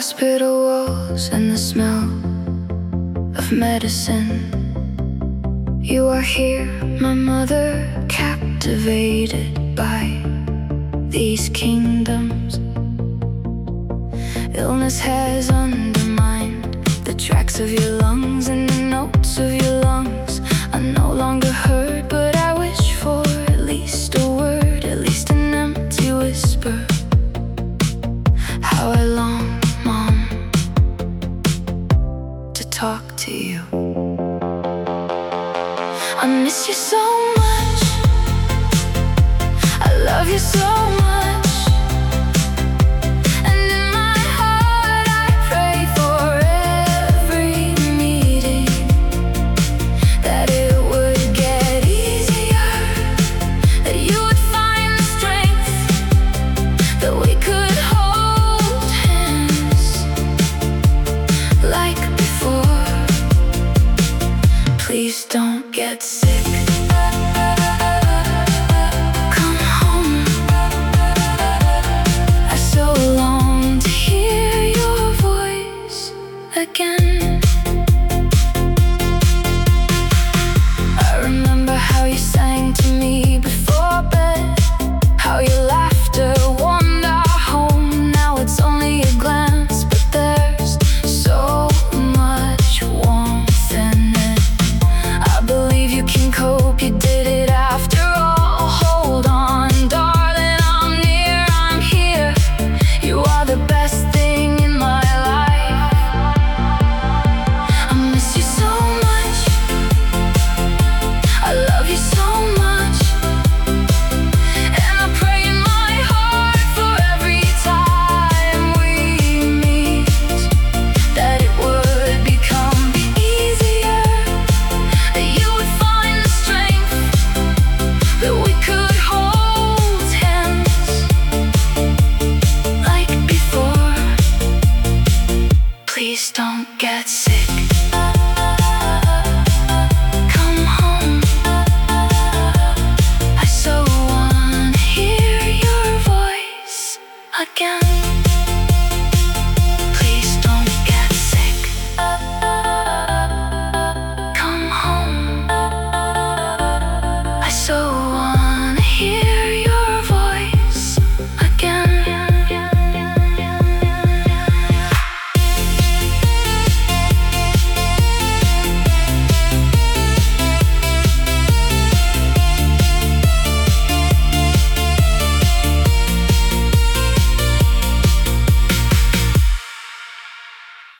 hospital walls and the smell of medicine. You are here, my mother, captivated by these kingdoms. Illness has undermined the tracks of your lungs and the notes of your lungs. I no longer heard, but I wish for at least a word, at least an empty whisper. How I long, Mom, to talk to you. I miss you so much, I love you so much, and in my heart I pray for every meeting, that it would get easier, that you would find the strength, that we could hold hands like before. Please don't get sick. Come home. I so long to hear your voice again. I remember how you sang to me before bed, how your laughter warmed our home. Now it's only a glance, but there's so much warmth in it. I believe you can cope, you did it after all. Hold on, darling, I'm near, I'm here. You are the best thing in my life. I miss you so much, I love you so much, and I pray in my heart for every time we meet, that it would become easier, that you would find the strength, that we could hold hands like before. Please don't get sick.